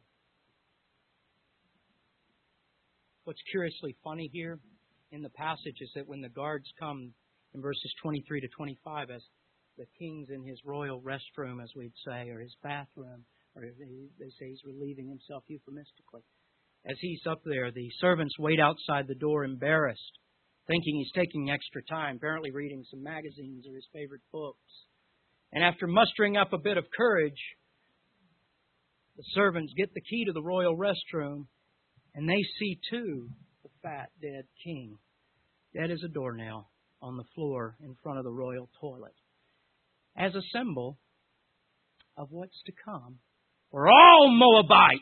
What's curiously funny here in the passage is that when the guards come in verses twenty-three to twenty-five, as the king's in his royal restroom, as we'd say, or his bathroom, or they say he's relieving himself euphemistically. As he's up there, the servants wait outside the door embarrassed, thinking he's taking extra time, apparently reading some magazines or his favorite books. And after mustering up a bit of courage, the servants get the key to the royal restroom, and they see, too, the fat, dead king, dead as a doornail, on the floor in front of the royal toilet, as a symbol of what's to come for all Moabites.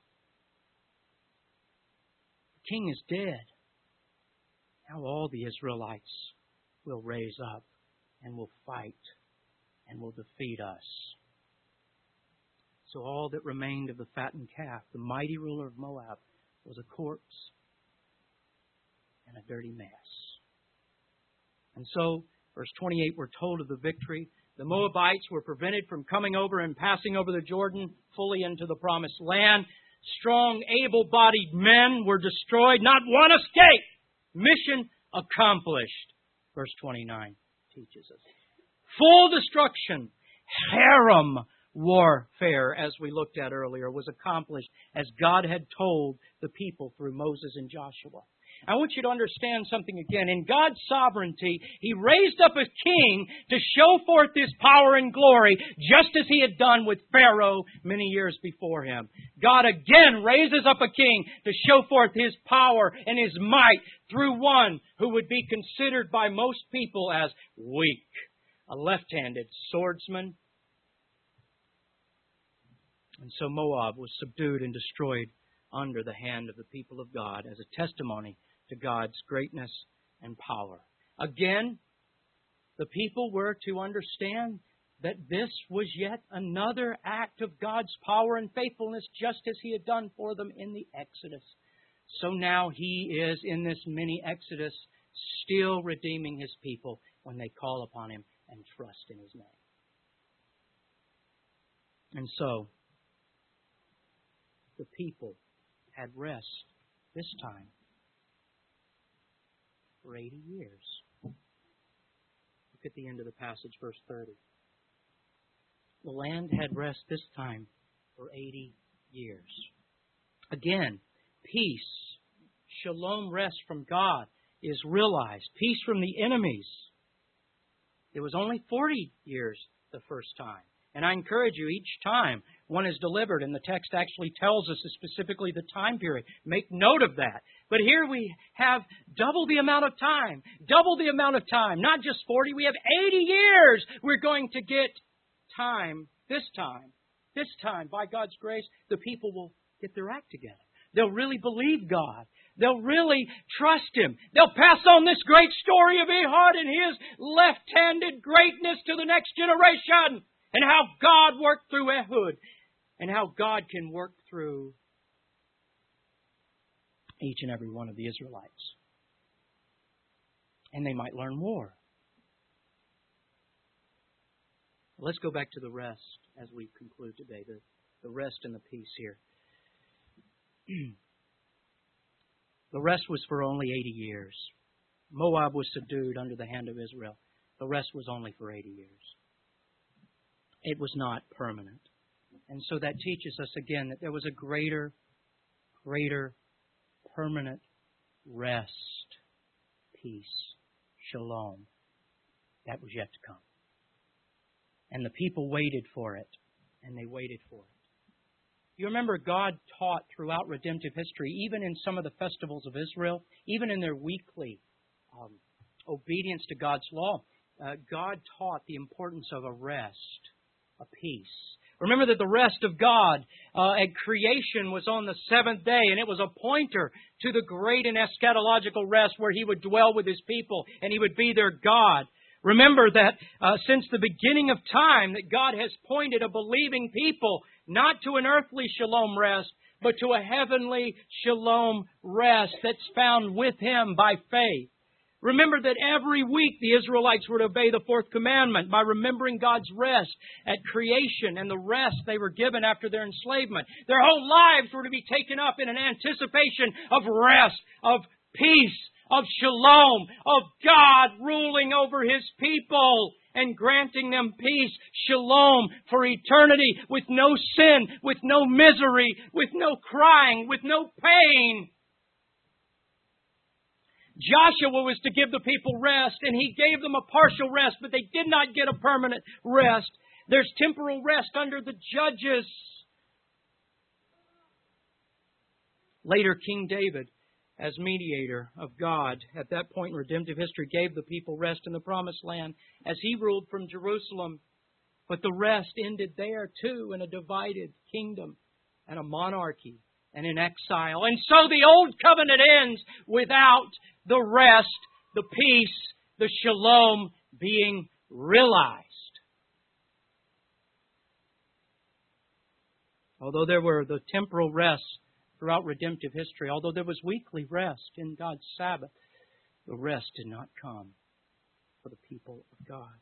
The king is dead. Now all the Israelites will raise up and will fight and will defeat us. So all that remained of the fattened calf, the mighty ruler of Moab, was a corpse and a dirty mess. And so, verse twenty-eight, we're told of the victory. The Moabites were prevented from coming over and passing over the Jordan fully into the promised land. Strong, able-bodied men were destroyed. Not one escaped. Mission accomplished. Verse twenty-nine teaches us. Full destruction, harem warfare, as we looked at earlier, was accomplished as God had told the people through Moses and Joshua. I want you to understand something again. In God's sovereignty, He raised up a king to show forth His power and glory, just as He had done with Pharaoh many years before him. God again raises up a king to show forth His power and His might through one who would be considered by most people as weak, a left-handed swordsman. And so Moab was subdued and destroyed under the hand of the people of God as a testimony to God's greatness and power. Again, the people were to understand that this was yet another act of God's power and faithfulness, just as He had done for them in the Exodus. So now He is, in this mini Exodus, still redeeming His people when they call upon Him and trust in His name. And so, the people had rest this time for eighty years. Look at the end of the passage, verse thirty. The land had rest this time for eighty years. Again, peace, shalom, rest from God is realized. Peace from the enemies. It was only forty years the first time. And I encourage you, each time one is delivered, and the text actually tells us specifically the time period. Make note of that. But here we have double the amount of time. Double the amount of time. Not just forty, we have eighty years. We're going to get time this time. This time, by God's grace, the people will get their act together. They'll really believe God. They'll really trust Him. They'll pass on this great story of Ehud and his left-handed greatness to the next generation, and how God worked through Ehud, and how God can work through each and every one of the Israelites. And they might learn more. Let's go back to the rest as we conclude today, the, the rest and the peace here. The rest was for only eighty years. Moab was subdued under the hand of Israel. The rest was only for eighty years. It was not permanent. And so that teaches us again that there was a greater, greater, permanent rest, peace, shalom, that was yet to come. And the people waited for it, and they waited for it. You remember God taught throughout redemptive history, even in some of the festivals of Israel, even in their weekly um, obedience to God's law, uh, God taught the importance of a rest, a peace. Remember that the rest of God uh, at creation was on the seventh day, and it was a pointer to the great and eschatological rest where He would dwell with His people and He would be their God. Remember that uh, since the beginning of time that God has pointed a believing people not to an earthly shalom rest, but to a heavenly shalom rest that's found with Him by faith. Remember that every week the Israelites were to obey the fourth commandment by remembering God's rest at creation and the rest they were given after their enslavement. Their whole lives were to be taken up in an anticipation of rest, of peace, of shalom, of God ruling over His people and granting them peace, shalom, for eternity, with no sin, with no misery, with no crying, with no pain. Joshua was to give the people rest, and he gave them a partial rest, but they did not get a permanent rest. There's temporal rest under the judges. Later, King David, as mediator of God, at that point in redemptive history, gave the people rest in the promised land as he ruled from Jerusalem. But the rest ended there too, in a divided kingdom and a monarchy and in exile. And so the old covenant ends without the rest, the peace, the shalom being realized. Although there were the temporal rests throughout redemptive history, although there was weekly rest in God's Sabbath, the rest did not come for the people of God.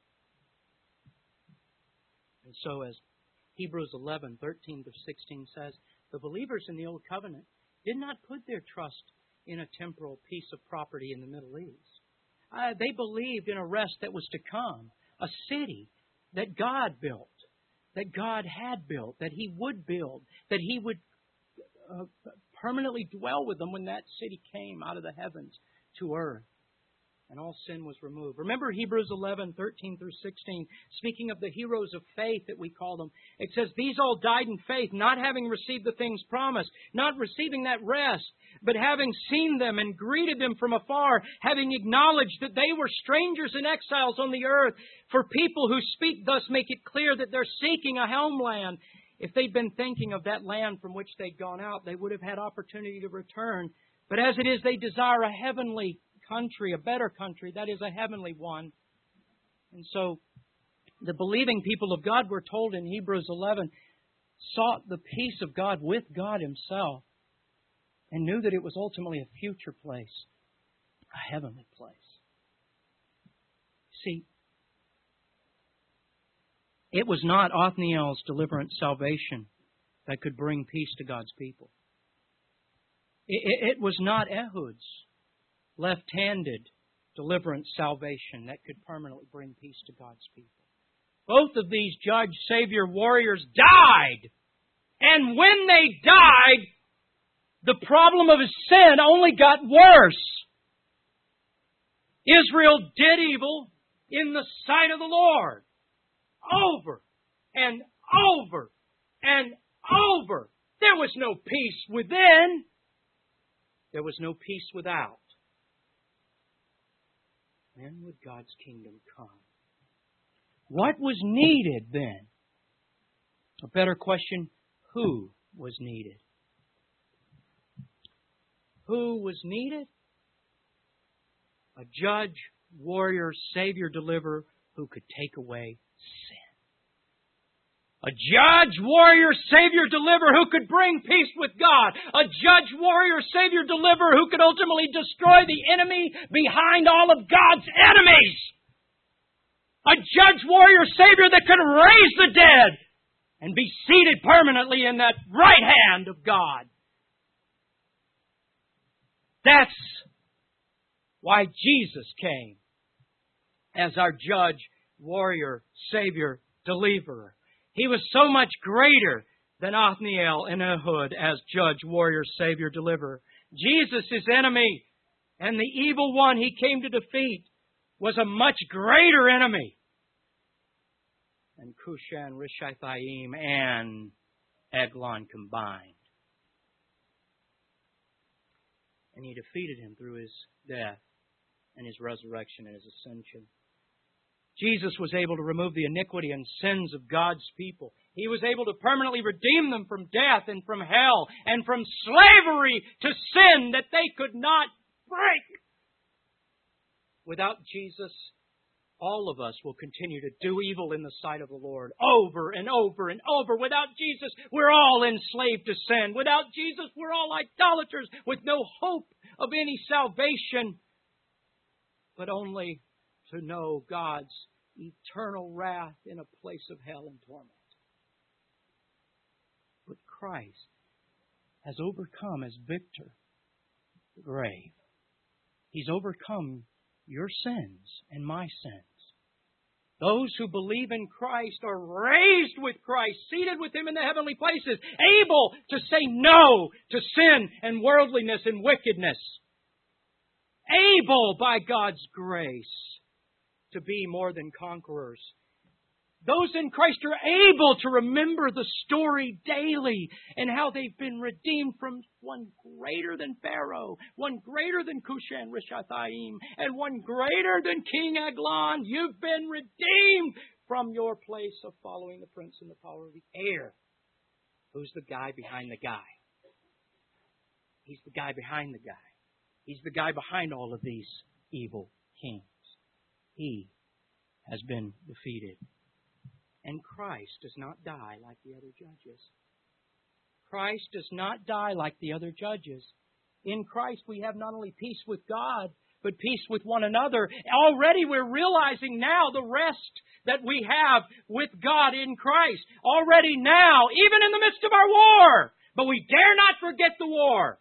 And so as Hebrews eleven, thirteen to sixteen says, the believers in the Old Covenant did not put their trust in a temporal piece of property in the Middle East. Uh, they believed in a rest that was to come, a city that God built, that God had built, that He would build, that He would uh, permanently dwell with them when that city came out of the heavens to earth. And all sin was removed. Remember Hebrews eleven, thirteen through sixteen, speaking of the heroes of faith that we call them. It says, these all died in faith, not having received the things promised, not receiving that rest, but having seen them and greeted them from afar, having acknowledged that they were strangers and exiles on the earth. For people who speak thus make it clear that they're seeking a homeland. If they'd been thinking of that land from which they'd gone out, they would have had opportunity to return. But as it is, they desire a heavenly country, a better country, that is a heavenly one. And so the believing people of God, we're told in Hebrews eleven, sought the peace of God with God Himself and knew that it was ultimately a future place, a heavenly place. See, it was not Othniel's deliverance salvation that could bring peace to God's people. It, it, it was not Ehud's left-handed deliverance salvation that could permanently bring peace to God's people. Both of these judge, savior, warriors died. And when they died, the problem of his sin only got worse. Israel did evil in the sight of the Lord. Over and over and over. There was no peace within. There was no peace without. When would God's kingdom come? What was needed then? A better question, who was needed? who was needed? A judge, warrior, Savior, deliverer who could take away sin. A judge, warrior, Savior, deliverer who could bring peace with God. A judge, warrior, Savior, deliverer who could ultimately destroy the enemy behind all of God's enemies. A judge, warrior, Savior that could raise the dead and be seated permanently in that right hand of God. That's why Jesus came as our judge, warrior, Savior, deliverer. He was so much greater than Othniel and Ehud as judge, warrior, Savior, deliverer. Jesus, his enemy, and the evil one he came to defeat was a much greater enemy than Cushan, Rishathaim, and Eglon combined. And he defeated him through his death and his resurrection and his ascension. Jesus was able to remove the iniquity and sins of God's people. He was able to permanently redeem them from death and from hell and from slavery to sin that they could not break. Without Jesus, all of us will continue to do evil in the sight of the Lord over and over and over. Without Jesus, we're all enslaved to sin. Without Jesus, we're all idolaters with no hope of any salvation, but only to know God's eternal wrath in a place of hell and torment. But Christ has overcome as victor the grave. He's overcome your sins and my sins. Those who believe in Christ are raised with Christ, seated with Him in the heavenly places, able to say no to sin and worldliness and wickedness. Able, by God's grace, to be more than conquerors. Those in Christ are able to remember the story daily and how they've been redeemed from one greater than Pharaoh, one greater than Cushan Rishathaim, and one greater than King Eglon. You've been redeemed from your place of following the prince and the power of the air. Who's the guy behind the guy? He's the guy behind the guy. He's the guy behind all of these evil kings. He has been defeated. And Christ does not die like the other judges. Christ does not die like the other judges. In Christ we have not only peace with God, but peace with one another. Already we're realizing now the rest that we have with God in Christ. Already now, even in the midst of our war. But we dare not forget the war.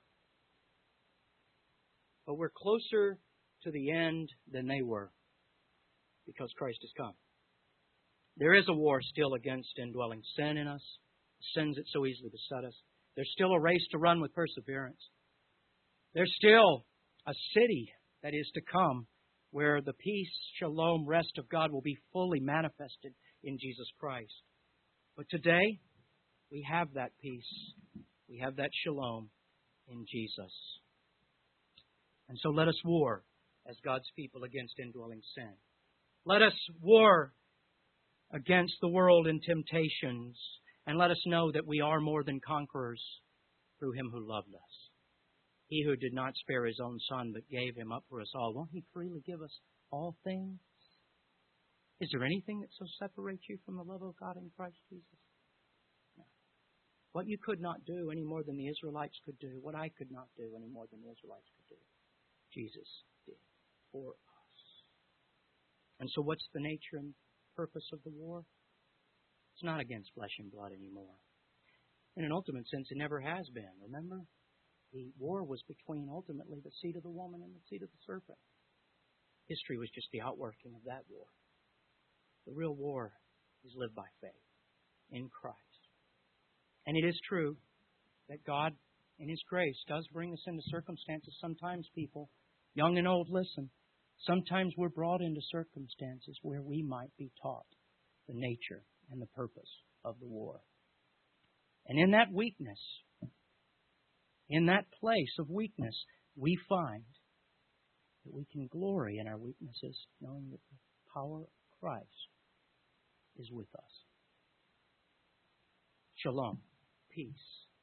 But we're closer to the end than they were, because Christ has come. There is a war still against indwelling sin in us, sins that so easily beset us. There's still a race to run with perseverance. There's still a city that is to come where the peace, shalom, rest of God will be fully manifested in Jesus Christ. But today, we have that peace. We have that shalom in Jesus. And so let us war as God's people against indwelling sin. Let us war against the world and temptations, and let us know that we are more than conquerors through Him who loved us. He who did not spare His own Son, but gave Him up for us all, won't He freely give us all things? Is there anything that so separates you from the love of God in Christ Jesus? No. What you could not do any more than the Israelites could do, what I could not do any more than the Israelites could do, Jesus did for us. And so what's the nature and purpose of the war? It's not against flesh and blood anymore. In an ultimate sense, it never has been. Remember? The war was between, ultimately, the seed of the woman and the seed of the serpent. History was just the outworking of that war. The real war is lived by faith in Christ. And it is true that God, in His grace, does bring us into circumstances. Sometimes people, young and old, listen. Sometimes we're brought into circumstances where we might be taught the nature and the purpose of the war. And in that weakness, in that place of weakness, we find that we can glory in our weaknesses, knowing that the power of Christ is with us. Shalom, peace,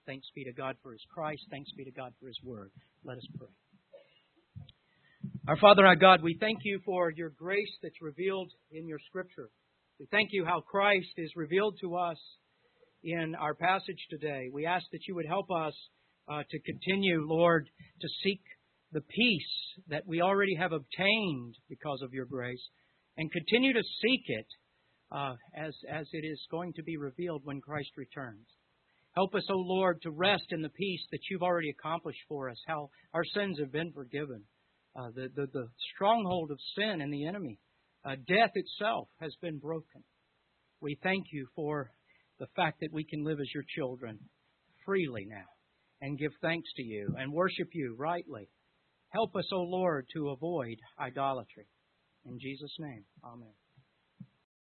Thanks be to God for His Christ. Thanks be to God for His Word. Let us pray. Our Father, our God, we thank You for Your grace that's revealed in Your Scripture. We thank You how Christ is revealed to us in our passage today. We ask that You would help us uh, to continue, Lord, to seek the peace that we already have obtained because of Your grace, and continue to seek it uh, as, as it is going to be revealed when Christ returns. Help us, O Lord, to rest in the peace that You've already accomplished for us, how our sins have been forgiven. Uh, the, the, the stronghold of sin and the enemy, uh, death itself, has been broken. We thank You for the fact that we can live as Your children freely now and give thanks to You and worship You rightly. Help us, O Lord, to avoid idolatry. In Jesus' name, amen.